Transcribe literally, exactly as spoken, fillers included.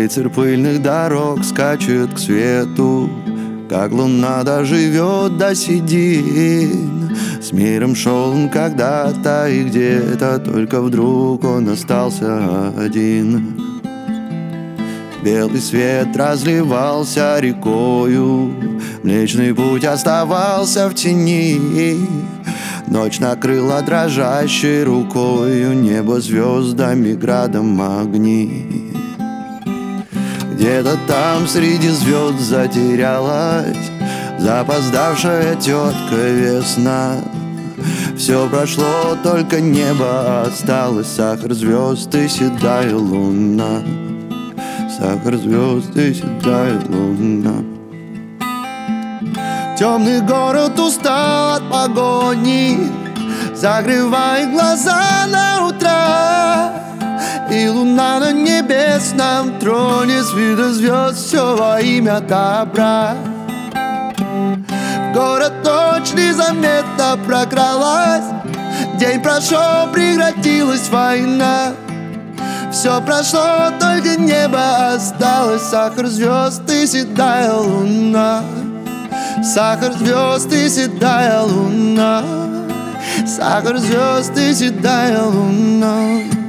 Ветер пыльных дорог скачет к свету, как луна доживет до седин. С миром шел он когда-то и где-то, только вдруг он остался один. Белый свет разливался рекою, Млечный путь оставался в тени. Ночь накрыла дрожащей рукою, небо звездами, градом огни. Где-то там среди звезд затерялась запоздавшая тетка весна. Все прошло, только небо осталось, сахар звезд и седая луна. Сахар звезд и седая луна. Темный город устал от погони, закрывает глаза на утро, и луна на небесном троне с вида звезд все во имя добра. В город ночь незаметно прокралась, день прошел, прекратилась война. Все прошло, только небо осталось, сахар звезд и седая луна. Сахар звезд и седая луна. Сахар звезд и седая луна.